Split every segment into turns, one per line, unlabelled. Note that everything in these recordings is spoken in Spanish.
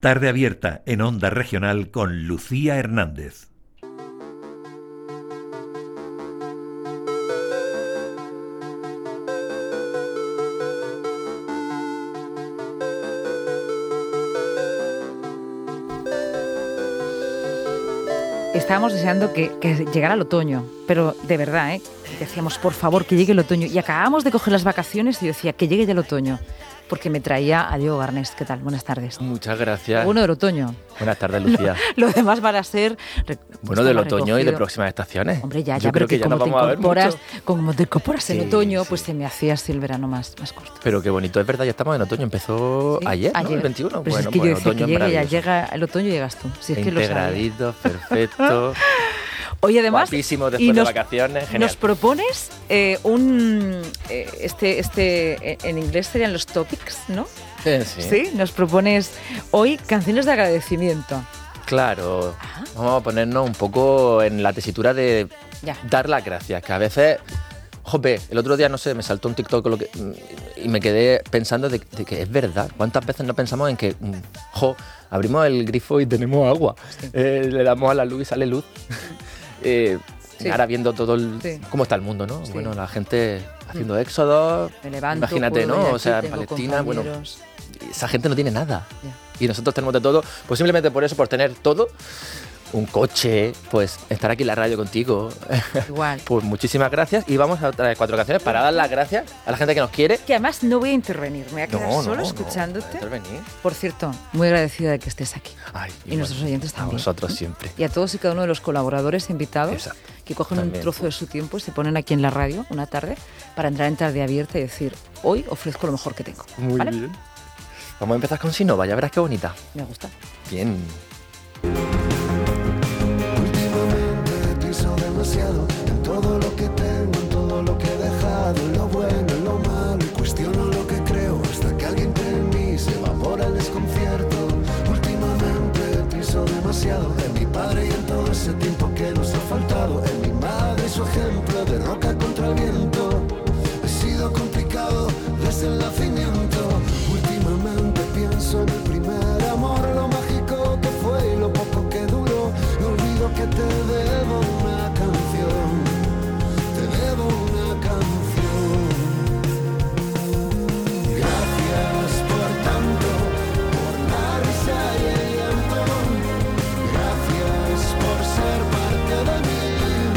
Tarde Abierta en Onda Regional con Lucía Hernández.
Estábamos deseando que llegara el otoño, pero de verdad, decíamos, por favor, que llegue el otoño. Y acabamos de coger las vacaciones y yo decía, que llegue ya el otoño, porque me traía a Diego Garnés. ¿Qué tal? Buenas tardes.
Muchas gracias.
Bueno, del otoño.
Buenas tardes, Lucía.
Lo demás van a ser...
Bueno, del otoño y de próximas estaciones.
Hombre, ya,
yo creo que ya nos vamos a ver mucho.
Como te incorporas en otoño,
sí.
Pues se me hacía así el verano más corto.
Pero qué bonito, es verdad, ya estamos en otoño. Empezó ayer, ¿no? El 21.
Pues
bueno,
es que
pues
yo decía
otoño
que llegue, ya
maravilloso.
llega el otoño y llegas tú. Si es que lo sabía.
Integradito, perfecto.
Oye, además,
guapísimo después de vacaciones, genial.
Nos propones en inglés serían los topics, ¿no?
Sí.
Sí, nos propones hoy canciones de agradecimiento.
Claro, vamos a ponernos un poco en la tesitura de dar las gracias, que a veces... Jope, el otro día, no sé, me saltó un TikTok y me quedé pensando de que es verdad. ¿Cuántas veces no pensamos en que, abrimos el grifo y tenemos agua? Sí. Le damos a la luz y sale luz. Sí. Ahora viendo todo cómo está el mundo, ¿no? Sí. Bueno, la gente haciendo éxodos, imagínate, ¿no? O sea, en Palestina, bueno, esa gente no tiene nada. Y nosotros tenemos de todo, pues simplemente por eso, por tener todo, un coche, pues estar aquí en la radio contigo.
Igual.
Pues muchísimas gracias y vamos a traer 4 canciones para dar las gracias a la gente que nos quiere.
Que además no voy a intervenir, me voy a quedar solo escuchándote. Por cierto, muy agradecida de que estés aquí.
Ay,
y nuestros oyentes también.
A vosotros siempre.
Y a todos y cada uno de los colaboradores invitados que cogen un trozo de su tiempo y se ponen aquí en la radio una tarde para entrar en Tarde Abierta y decir, hoy ofrezco lo mejor que tengo.
Muy bien. Vamos a empezar con Sinova, ya verás qué bonita.
Me gusta.
Bien.
En todo lo que tengo, en todo lo que he dejado, en lo bueno, en lo malo, y cuestiono lo que creo hasta que alguien cree en mí, se evapora el desconcierto. Últimamente piso demasiado en mi padre y en todo ese tiempo que nos ha faltado, en mi madre y su ejemplo de roca contra el viento. He sido complicado desde el nacimiento. Últimamente pienso en el primer amor, lo mágico que fue y lo poco que duró. No olvido que te debo una canción, te debo una canción. Gracias por tanto, por la risa y el llanto. Gracias por ser parte de mí.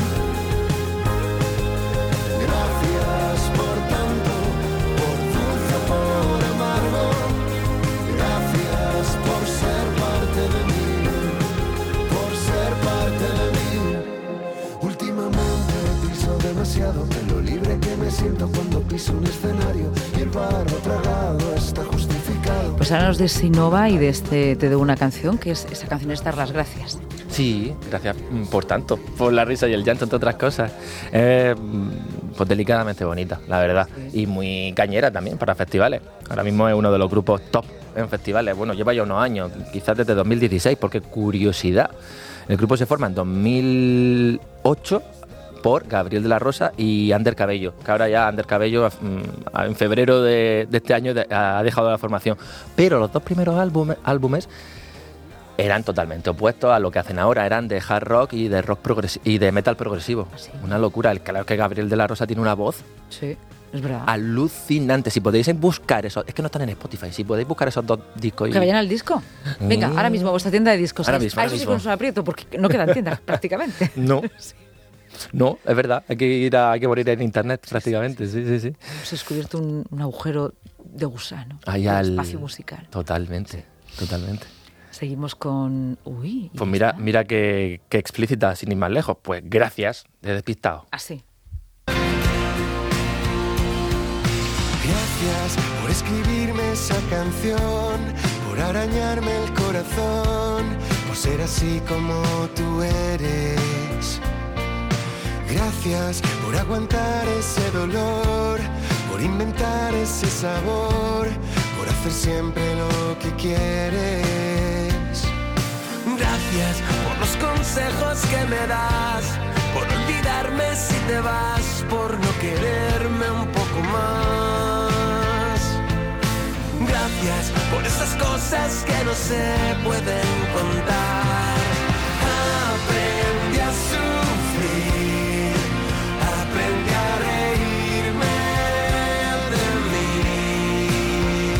Gracias por tanto, por dulce, por amargo. Gracias por ser parte de mí, por ser parte de mí. Últimamente piso demasiado en lo libre que me siento cuando piso un escenario y el barro tragado está justificado.
Pues háblanos de Sinova y de Te debo una canción, que es esa canción es dar las gracias.
Sí, gracias por tanto, por la risa y el llanto, entre otras cosas. Pues delicadamente bonita, la verdad. Sí. Y muy cañera también para festivales. Ahora mismo es uno de los grupos top en festivales. Bueno, lleva ya unos años, quizás desde 2016, porque curiosidad. El grupo se forma en 2008 por Gabriel de la Rosa y Ander Cabello, que ahora ya Ander Cabello en febrero de este año ha dejado la formación. Pero los dos primeros álbumes eran totalmente opuestos a lo que hacen ahora, eran de hard rock y de rock y de metal progresivo. ¿Sí? Una locura. Claro que Gabriel de la Rosa tiene una voz.
Sí. Es verdad.
Alucinante. Si podéis buscar eso, es que no están en Spotify, si podéis buscar esos dos discos.
Que vayan al disco. Venga, ahora mismo a vuestra tienda de discos.
Ahora mismo.
Sí que nos aprieto porque no quedan tiendas prácticamente.
No. No, es verdad, hay que morir en internet prácticamente, sí.
Hemos descubierto un agujero de gusano,
en
el espacio musical.
Totalmente.
Seguimos con...
Pues mira qué explícita, sin ir más lejos. Pues gracias, de despistado.
Así.
Gracias por escribirme esa canción, por arañarme el corazón, por ser así como tú eres. Gracias por aguantar ese dolor, por inventar ese sabor, por hacer siempre lo que quieres. Gracias por los consejos que me das, por olvidarme si te vas, por no quererme un poco más. Gracias gracias por esas cosas que no se pueden contar. Aprendí a sufrir, aprendí a reírme de mí.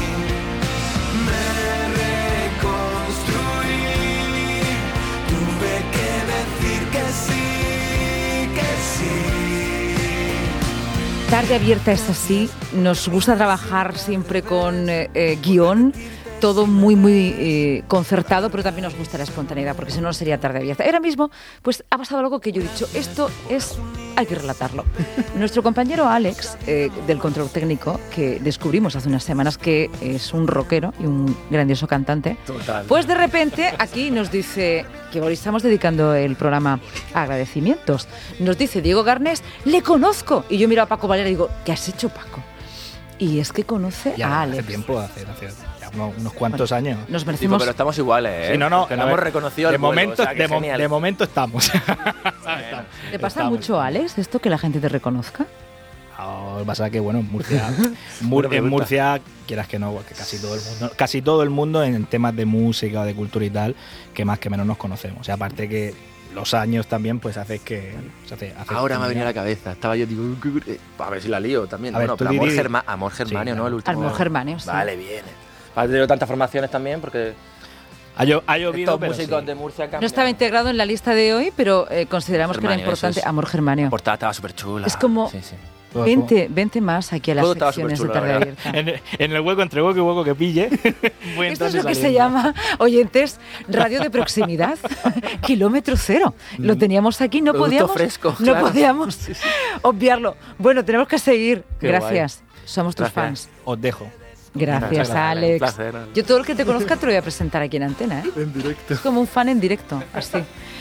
Me reconstruí, tuve que decir que sí, que sí.
Tarde Abierta es así, nos gusta trabajar siempre con guión, todo muy concertado, pero también nos gusta la espontaneidad, porque si no, no sería Tarde Abierta. Ahora mismo, pues ha pasado algo que yo he dicho, hay que relatarlo. Nuestro compañero Alex, del control técnico, que descubrimos hace unas semanas que es un rockero y un grandioso cantante,
Total.
pues de repente aquí nos dice que hoy estamos dedicando el programa a agradecimientos. Nos dice Diego Garnés, le conozco. Y yo miro a Paco Valera y digo, ¿qué has hecho, Paco? Y es que conoce
Ya
a Alex.
hace tiempo, hace ya unos cuantos años.
Nos
Tipo,
merecemos...
pero estamos iguales, ¿eh?
Sí, no,
Que
a
no
ver,
hemos reconocido
de
el vuelo,
momento,
o sea, que genial.
de momento estamos.
¿Te pasa
Estamos.
mucho, Alex, esto que la gente te reconozca?
Lo que pasa es que, bueno, en Murcia,
Buena
en
pregunta.
Murcia, quieras que no, que casi todo el mundo en temas de música o de cultura y tal, que más que menos nos conocemos. Y aparte que los años también, pues hace que...
Ahora me ha venido a la cabeza. Estaba yo, digo, a ver si la lío también.
A ver,
Bueno,
tú
pero Amor,
diri-
Amor Germanio,
Sí,
¿no? El último.
Amor Germanio, sí.
Vale, bien. Ha tenido tantas formaciones también porque
Ha llovido,
estos
pero
músicos
sí.
de Murcia cambian.
No estaba integrado en la lista de hoy, pero consideramos que era
Germanio,
importante.
eso es.
Amor Germanio.
La portada estaba súper chula.
Es como-
Sí, sí.
Vente más aquí a las
Todo estaba
secciones de
superchulo,
Tarde
la
Abierta.
En el hueco, entre hueco y hueco que pille. voy
Esto es
entrando y
lo que se
saliendo.
llama, oyentes, radio de proximidad, kilómetro cero. Lo teníamos aquí, no
Producto
podíamos,
fresco,
no
claro.
podíamos obviarlo. Bueno, tenemos que seguir.
Qué
Gracias. Somos tus
Gracias.
fans.
Os dejo.
Gracias,
Muchas gracias,
Alex.
un placer.
Yo todo el que te conozca te lo voy a presentar aquí en antena, ¿eh?
En directo.
Es como un fan en directo, así.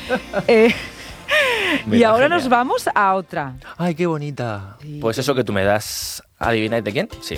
Y
Mira,
ahora
genial.
nos vamos a otra.
Ay, qué bonita.
Sí.
Pues eso que tú me das, ¿adivináis de quién? Sí.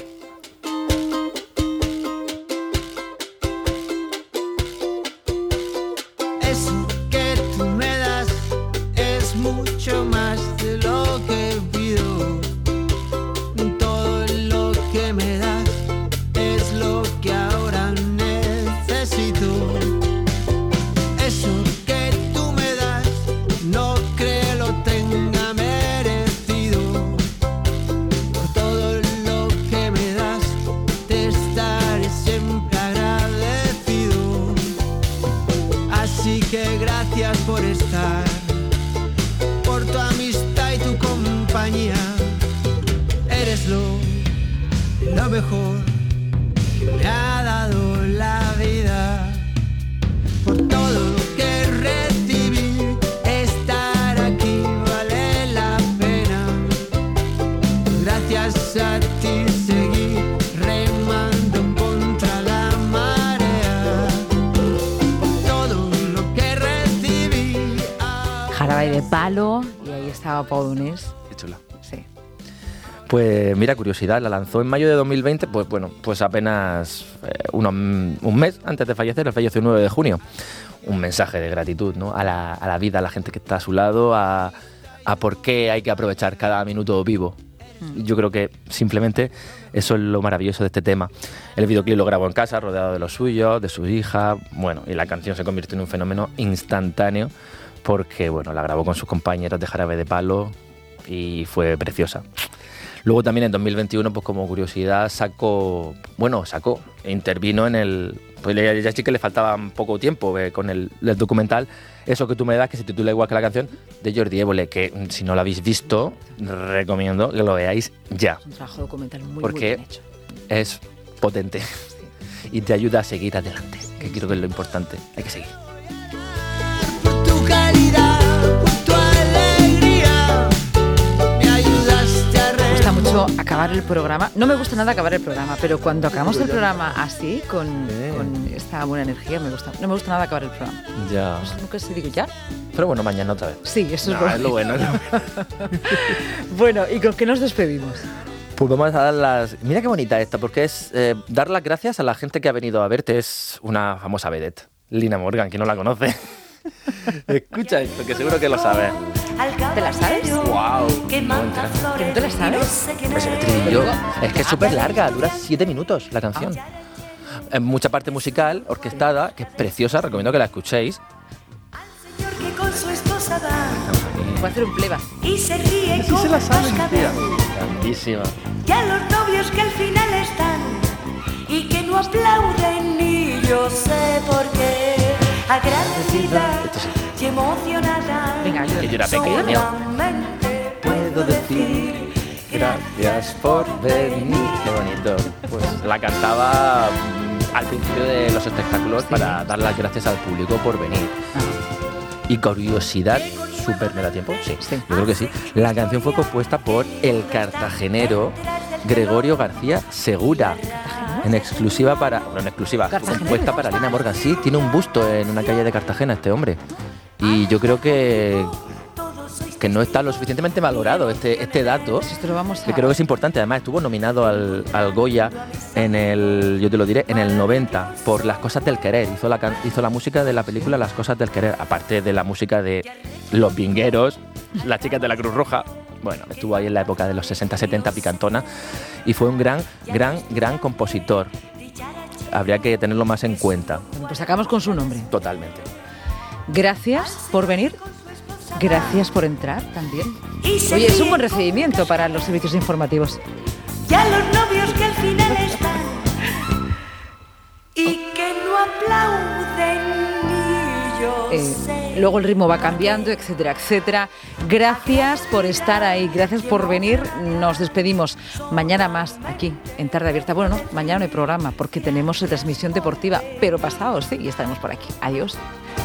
Eso que tú me das es mucho más de lo que pido. Todo lo que me das es lo que ahora necesito. Eso que tú me das no creo lo tenga merecido. Por todo lo que me das te estaré siempre agradecido. Así que gracias por estar, por tu amistad y tu compañía. Eres lo mejor que me ha dado la vida. Por todo lo que recibí, estar aquí vale la pena. Gracias a ti seguí remando contra la marea. Todo lo que recibí.
Jarabe de Palo, y ahí estaba Pau Donés.
Qué chula.
Sí.
Pues mira, curiosidad, la lanzó en mayo de 2020, pues bueno, pues apenas un mes antes de fallecer, él falleció el 9 de junio. Un mensaje de gratitud, ¿no? A la vida, a la gente que está a su lado, a por qué hay que aprovechar cada minuto vivo. Yo creo que simplemente eso es lo maravilloso de este tema. El videoclip lo grabó en casa, rodeado de los suyos, de su hija, bueno, y la canción se convirtió en un fenómeno instantáneo porque, bueno, la grabó con sus compañeros de Jarabe de Palo y fue preciosa. Luego también en 2021, pues como curiosidad, intervino en el... Pues ya sí que le faltaba poco tiempo con el documental, Eso que tú me das, que se titula igual que la canción, de Jordi Évole, que si no lo habéis visto, recomiendo que lo veáis ya.
Es un trabajo documental muy
Porque
bien hecho.
es potente y te ayuda a seguir adelante, que creo que es lo importante, hay que seguir.
Por tu calidad, por tu alegría, me ayudaste a
Me gusta mucho acabar el programa. No me gusta nada acabar el programa, pero cuando acabamos el programa así, con esta buena energía, me gusta. No me gusta nada acabar el programa.
Ya.
Pues nunca se digo ya.
Pero bueno, mañana otra vez.
Sí, eso
No, es lo bueno.
Bueno, ¿y con qué nos despedimos?
Pues vamos a dar las... Mira qué bonita esta, porque es dar las gracias a la gente que ha venido a verte. Es una famosa vedette, Lina Morgan, que no la conoce. Escucha esto, que seguro que lo sabes.
¿Te la sabes?
¡Wow!
¿Que no te la sabes?
Pues el estribillo es que es súper larga, dura 7 minutos la canción. mucha parte musical, orquestada, que es preciosa, recomiendo que la escuchéis.
Señor que con su esposa va
Voy a hacer un playback.
y se ríe
Sí
con
se la saben,
cascabel.
tía. Grandísima.
Y a los novios que al final están y que no aplauden ni yo sé por qué. Agradecida y emocionada.
Venga, ayúdame.
Que yo era pequeño.
Solamente puedo decir
Gracias por venir. Qué bonito. Pues la cantaba al principio de los espectáculos para dar las gracias al público por venir. Y curiosidad, súper, ¿me da tiempo? Sí,
Sí.
yo creo que sí. La canción fue compuesta por el cartagenero Gregorio García Segura. En exclusiva para... Bueno, en exclusiva,
Cartagenero.
compuesta para Lina Morgan. Sí, tiene un busto en una calle de Cartagena este hombre. Y yo creo que no está lo suficientemente valorado este dato.
Esto lo vamos a...
Que creo que es importante. Además, estuvo nominado al Goya en el, yo te lo diré, en el 90 por Las Cosas del Querer. Hizo la música de la película Las Cosas del Querer, aparte de la música de Los Vingueros, Las Chicas de la Cruz Roja. Bueno, estuvo ahí en la época de los 60-70 picantona y fue un gran compositor. Habría que tenerlo más en cuenta.
Bueno, pues acabamos con su nombre.
Totalmente.
Gracias por venir. Gracias por entrar también.
y se
Oye, es un
ríe
buen recibimiento para los servicios informativos.
y a los novios que al final están y que no aplauden ni yo sé.
Luego el ritmo va cambiando, etcétera, etcétera. Gracias por estar ahí, gracias por venir. Nos despedimos mañana más aquí en Tarde Abierta. Bueno, no, mañana no hay programa porque tenemos transmisión deportiva, pero pasado sí, y estaremos por aquí. Adiós.